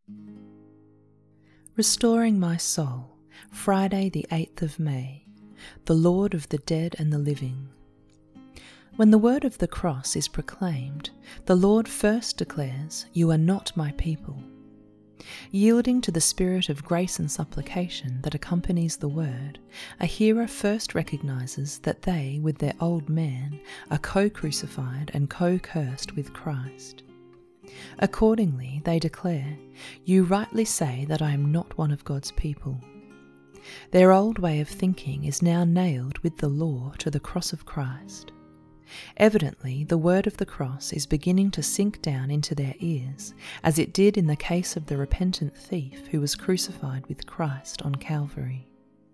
Restoring my soul, Friday the 8th of May, the Lord of the dead and the living. When the word of the cross is proclaimed, the Lord first declares, "You are not my people." Yielding to the spirit of grace and supplication that accompanies the word, a hearer first recognizes that they, with their old man, are co-crucified and co-cursed with Christ. Accordingly, they declare, "You rightly say that I am not one of God's people." Their old way of thinking is now nailed with the law to the cross of Christ. Evidently, the word of the cross is beginning to sink down into their ears, as it did in the case of the repentant thief who was crucified with Christ on Calvary.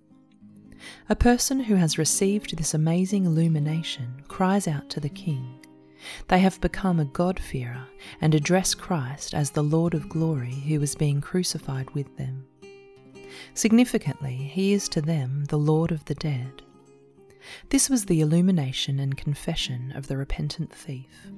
A person who has received this amazing illumination cries out to the King. They have become a God-fearer and address Christ as the Lord of glory who was being crucified with them. Significantly, he is to them the Lord of the dead. This was the illumination and confession of the repentant thief.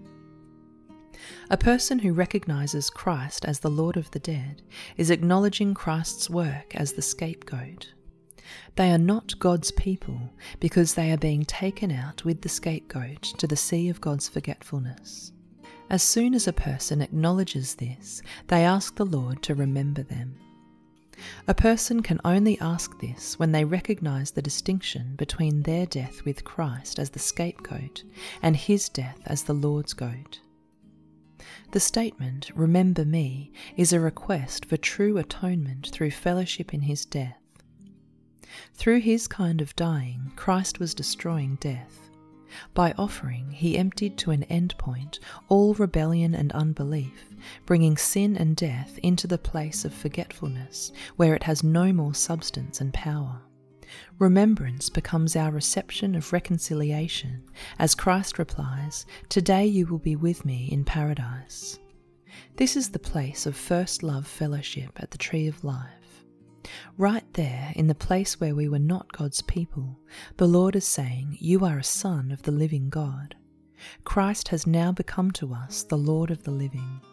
A person who recognizes Christ as the Lord of the dead is acknowledging Christ's work as the scapegoat. They are not God's people because they are being taken out with the scapegoat to the sea of God's forgetfulness. As soon as a person acknowledges this, they ask the Lord to remember them. A person can only ask this when they recognize the distinction between their death with Christ as the scapegoat and his death as the Lord's goat. The statement, "Remember me," is a request for true atonement through fellowship in his death. Through his kind of dying, Christ was destroying death. By offering, he emptied to an end point all rebellion and unbelief, bringing sin and death into the place of forgetfulness, where it has no more substance and power. Remembrance becomes our reception of reconciliation, as Christ replies, "Today you will be with me in paradise." This is the place of first love fellowship at the Tree of Life. Right there, in the place where we were not God's people, the Lord is saying, "You are a son of the living God." Christ has now become to us the Lord of the living.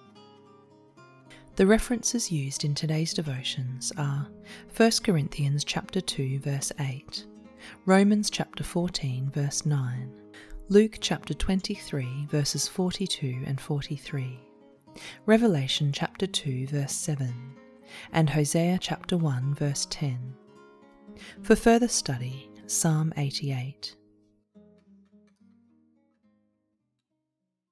The references used in today's devotions are 1 Corinthians chapter 2 verse 8, Romans chapter 14 verse 9, Luke chapter 23 verses 42 and 43, Revelation chapter 2 verse 7, and Hosea chapter 1 verse 10. For further study, Psalm 88.